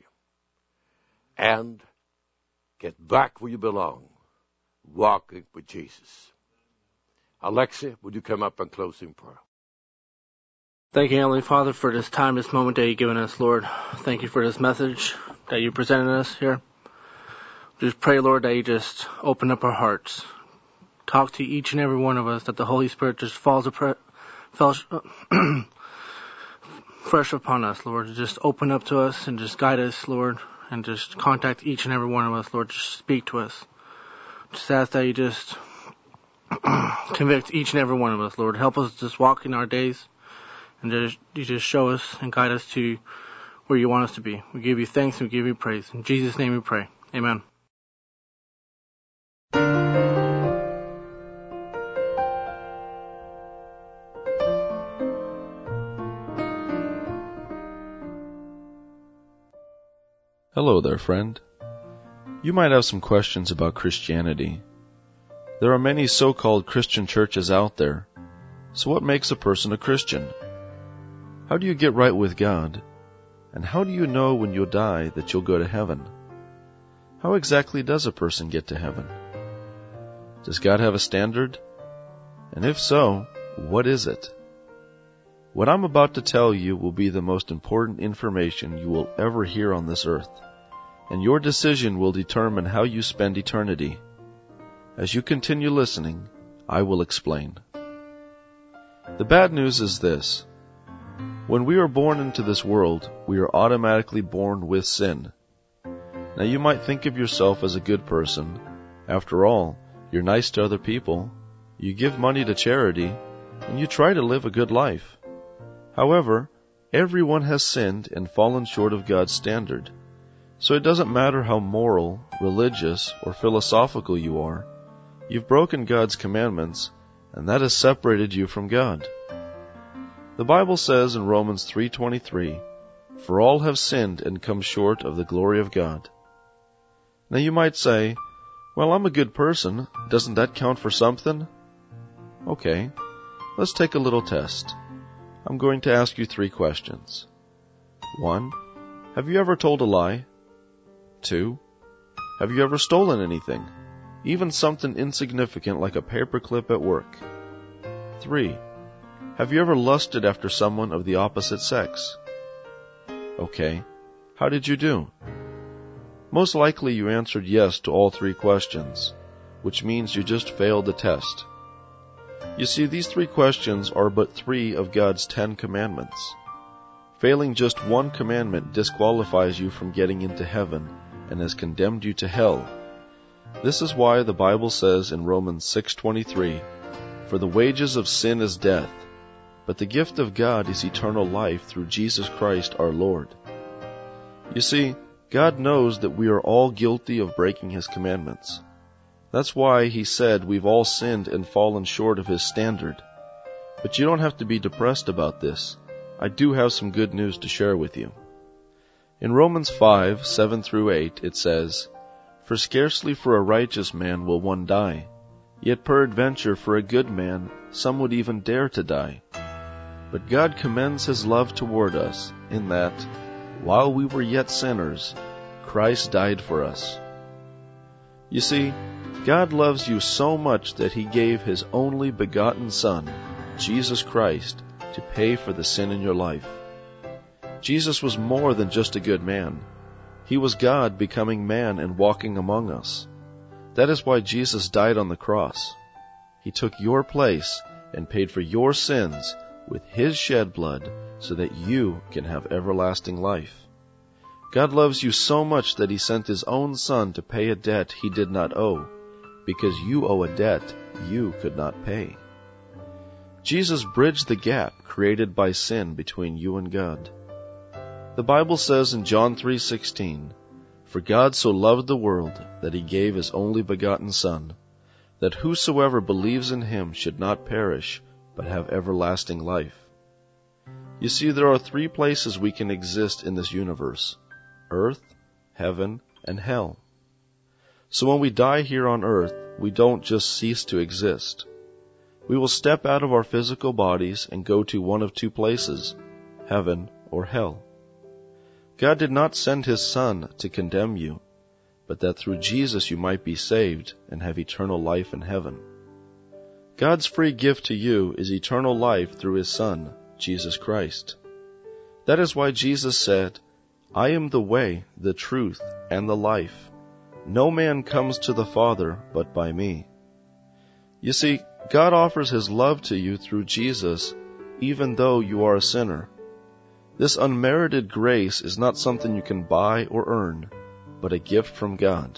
and get back where you belong, walking with Jesus. Alexia, would you come up and close in prayer? Thank you, Heavenly Father, for this time, this moment that you've given us, Lord. Thank you for this message that you presented us here. Just pray, Lord, that you just open up our hearts. Talk to each and every one of us, that the Holy Spirit just falls apre- fell, fresh upon us, Lord. Just open up to us and just guide us, Lord, and just contact each and every one of us, Lord. Just speak to us. Just ask that you just convict each and every one of us, Lord. Help us just walk in our days, and just, you just show us and guide us to where you want us to be. We give you thanks and we give you praise. In Jesus' name we pray. Amen. Hello there, friend. You might have some questions about Christianity. There are many so-called Christian churches out there. So what makes a person a Christian? How do you get right with God? And how do you know when you'll die that you'll go to heaven? How exactly does a person get to heaven? Does God have a standard? And if so, what is it? What I'm about to tell you will be the most important information you will ever hear on this earth, and your decision will determine how you spend eternity. As you continue listening, I will explain. The bad news is this. When we are born into this world, we are automatically born with sin. Now you might think of yourself as a good person. After all, you're nice to other people, you give money to charity, and you try to live a good life. However, everyone has sinned and fallen short of God's standard. So it doesn't matter how moral, religious, or philosophical you are. You've broken God's commandments, and that has separated you from God. The Bible says in Romans three twenty-three, "For all have sinned and come short of the glory of God." Now you might say, well, I'm a good person. Doesn't that count for something? Okay, let's take a little test. I'm going to ask you three questions. One, have you ever told a lie? Two, have you ever stolen anything? Even something insignificant like a paperclip at work. Three, have you ever lusted after someone of the opposite sex? Okay, how did you do? Most likely you answered yes to all three questions, which means you just failed the test. You see, these three questions are but three of God's Ten Commandments. Failing just one commandment disqualifies you from getting into heaven and has condemned you to hell. This is why the Bible says in Romans six twenty-three, "For the wages of sin is death, but the gift of God is eternal life through Jesus Christ our Lord." You see, God knows that we are all guilty of breaking His commandments. That's why He said we've all sinned and fallen short of His standard. But you don't have to be depressed about this. I do have some good news to share with you. In Romans five, seven through eight, it says, "For scarcely for a righteous man will one die, yet peradventure for a good man some would even dare to die. But God commends His love toward us, in that, while we were yet sinners, Christ died for us." You see, God loves you so much that He gave His only begotten Son, Jesus Christ, to pay for the sin in your life. Jesus was more than just a good man. He was God becoming man and walking among us. That is why Jesus died on the cross. He took your place and paid for your sins with His shed blood so that you can have everlasting life. God loves you so much that He sent His own Son to pay a debt He did not owe, because you owe a debt you could not pay. Jesus bridged the gap created by sin between you and God. The Bible says in John three sixteen, "For God so loved the world that He gave His only begotten Son, that whosoever believes in Him should not perish, but have everlasting life." You see, there are three places we can exist in this universe: earth, heaven, and hell. So when we die here on earth, we don't just cease to exist. We will step out of our physical bodies and go to one of two places, heaven or hell. God did not send His Son to condemn you, but that through Jesus you might be saved and have eternal life in heaven. God's free gift to you is eternal life through His Son, Jesus Christ. That is why Jesus said, "I am the way, the truth, and the life. No man comes to the Father but by me." You see, God offers His love to you through Jesus, even though you are a sinner. This unmerited grace is not something you can buy or earn, but a gift from God.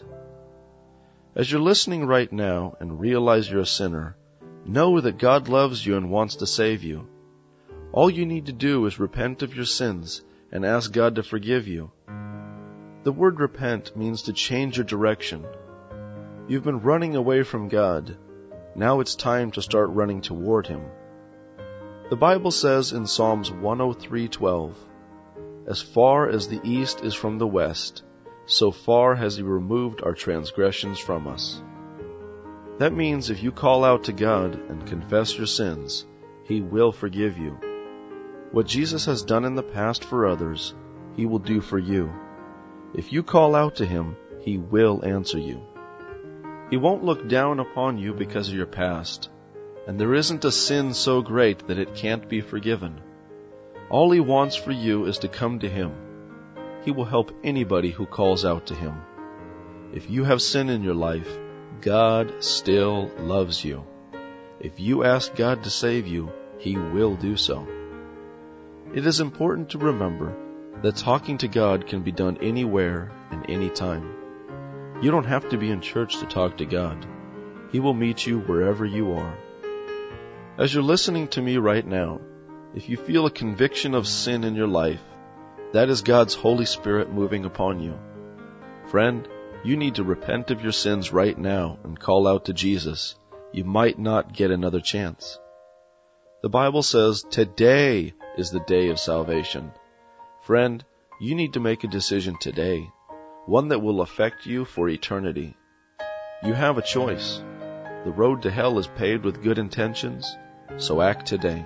As you're listening right now and realize you're a sinner, know that God loves you and wants to save you. All you need to do is repent of your sins and ask God to forgive you. The word repent means to change your direction. You've been running away from God. Now it's time to start running toward Him. The Bible says in Psalms one oh three twelve, "As far as the east is from the west, so far has He removed our transgressions from us." That means if you call out to God and confess your sins, He will forgive you. What Jesus has done in the past for others, He will do for you. If you call out to Him, He will answer you. He won't look down upon you because of your past, and there isn't a sin so great that it can't be forgiven. All He wants for you is to come to Him. He will help anybody who calls out to Him. If you have sin in your life, God still loves you. If you ask God to save you, He will do so. It is important to remember that talking to God can be done anywhere and anytime. You don't have to be in church to talk to God. He will meet you wherever you are. As you're listening to me right now, if you feel a conviction of sin in your life, that is God's Holy Spirit moving upon you. Friend, you need to repent of your sins right now and call out to Jesus. You might not get another chance. The Bible says today is the day of salvation. Friend, you need to make a decision today, one that will affect you for eternity. You have a choice. The road to hell is paved with good intentions, so act today.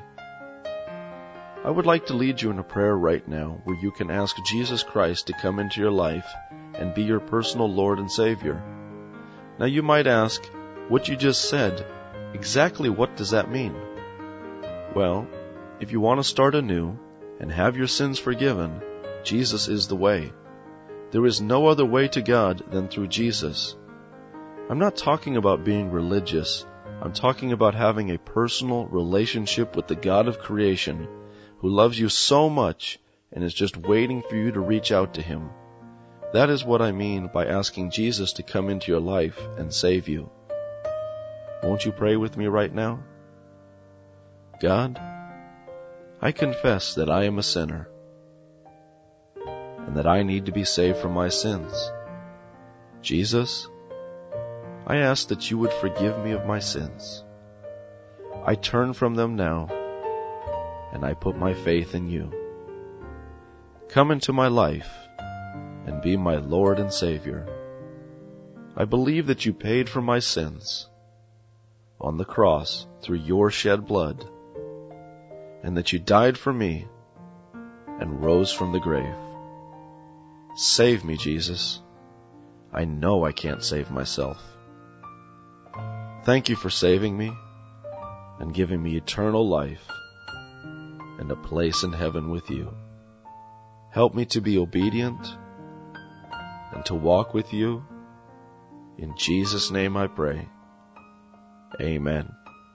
I would like to lead you in a prayer right now where you can ask Jesus Christ to come into your life and be your personal Lord and Savior. Now you might ask, what you just said, exactly what does that mean? Well, if you want to start anew and have your sins forgiven, Jesus is the way. There is no other way to God than through Jesus. I'm not talking about being religious. I'm talking about having a personal relationship with the God of creation who loves you so much and is just waiting for you to reach out to Him. That is what I mean by asking Jesus to come into your life and save you. Won't you pray with me right now? God, I confess that I am a sinner and that I need to be saved from my sins. Jesus, I ask that you would forgive me of my sins. I turn from them now, and I put my faith in you. Come into my life and be my Lord and Savior. I believe that you paid for my sins on the cross through your shed blood, and that you died for me and rose from the grave. Save me, Jesus. I know I can't save myself. Thank you for saving me and giving me eternal life and a place in heaven with you. Help me to be obedient and to walk with you. In Jesus' name I pray. Amen.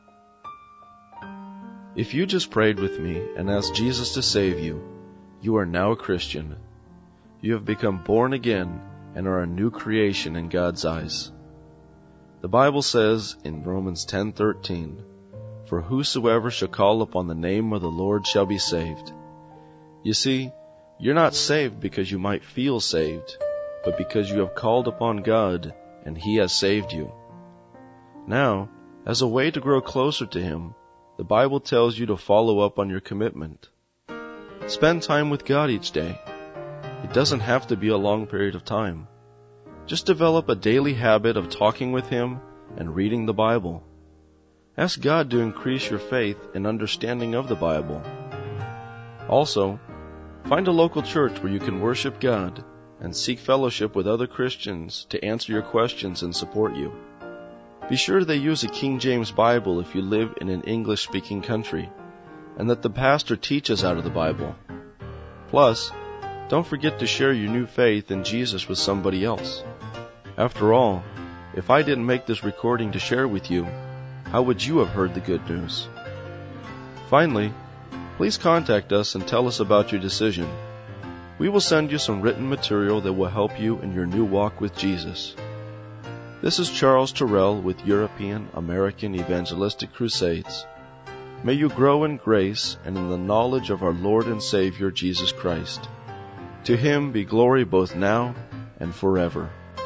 If you just prayed with me and asked Jesus to save you, you are now a Christian. You have become born again and are a new creation in God's eyes. The Bible says in Romans ten thirteen, "For whosoever shall call upon the name of the Lord shall be saved." You see, you're not saved because you might feel saved, but because you have called upon God and He has saved you. Now, as a way to grow closer to Him, the Bible tells you to follow up on your commitment. Spend time with God each day. It doesn't have to be a long period of time. Just develop a daily habit of talking with Him and reading the Bible. Ask God to increase your faith and understanding of the Bible. Also, find a local church where you can worship God and seek fellowship with other Christians to answer your questions and support you. Be sure they use a King James Bible if you live in an English-speaking country, and that the pastor teaches out of the Bible. Plus, don't forget to share your new faith in Jesus with somebody else. After all, if I didn't make this recording to share with you, how would you have heard the good news? Finally, please contact us and tell us about your decision. We will send you some written material that will help you in your new walk with Jesus. This is Charles Terrell with European American Evangelistic Crusades. May you grow in grace and in the knowledge of our Lord and Savior Jesus Christ. To Him be glory both now and forever.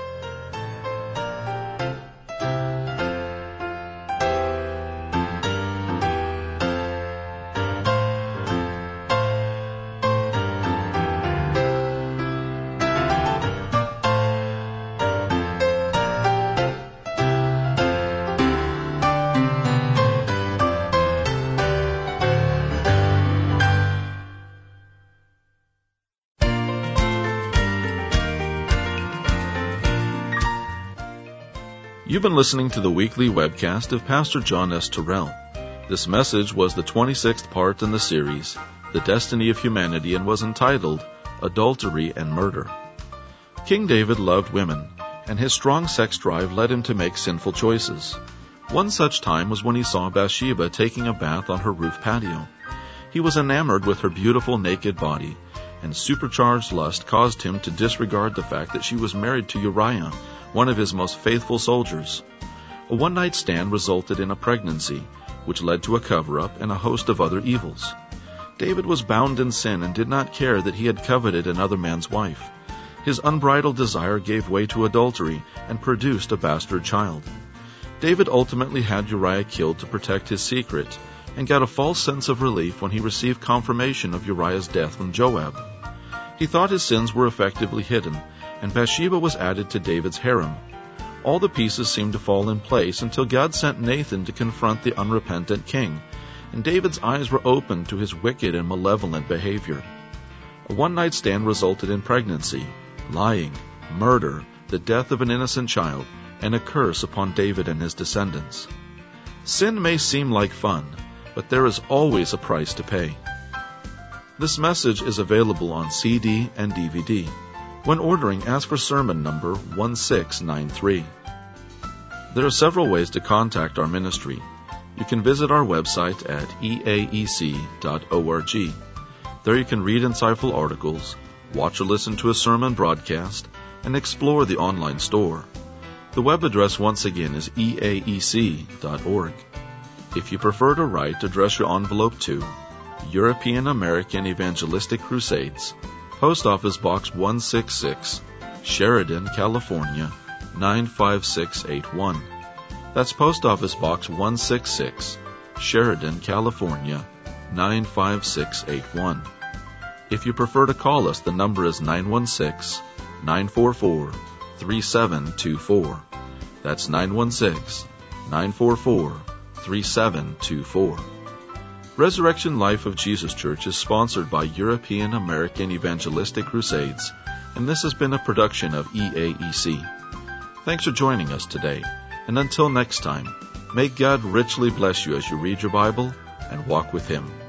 You've been listening to the weekly webcast of Pastor John S. Terrell. This message was the twenty-sixth part in the series, The Destiny of Humanity, and was entitled, Adultery and Murder. King David loved women, and his strong sex drive led him to make sinful choices. One such time was when he saw Bathsheba taking a bath on her roof patio. He was enamored with her beautiful naked body, and supercharged lust caused him to disregard the fact that she was married to Uriah, one of his most faithful soldiers. A one-night stand resulted in a pregnancy, which led to a cover-up and a host of other evils. David was bound in sin and did not care that he had coveted another man's wife. His unbridled desire gave way to adultery and produced a bastard child. David ultimately had Uriah killed to protect his secret, and got a false sense of relief when he received confirmation of Uriah's death from Joab. He thought his sins were effectively hidden, and Bathsheba was added to David's harem. All the pieces seemed to fall in place until God sent Nathan to confront the unrepentant king, and David's eyes were opened to his wicked and malevolent behavior. A one-night stand resulted in pregnancy, lying, murder, the death of an innocent child, and a curse upon David and his descendants. Sin may seem like fun, but there is always a price to pay. This message is available on C D and D V D. When ordering, ask for sermon number one six nine three. There are several ways to contact our ministry. You can visit our website at e a e c dot org. There you can read insightful articles, watch or listen to a sermon broadcast, and explore the online store. The web address once again is e a e c dot org. If you prefer to write, address your envelope to European American Evangelistic Crusades, Post Office Box one sixty-six, Sheridan, California, nine five six eight one. That's Post Office Box one sixty-six, Sheridan, California, nine five six eight one. If you prefer to call us, the number is nine one six, nine four four, three seven two four. That's nine one six, nine four four, three seven two four. Resurrection Life of Jesus Church is sponsored by European American Evangelistic Crusades, and this has been a production of E A E C. Thanks for joining us today, and until next time, may God richly bless you as you read your Bible and walk with Him.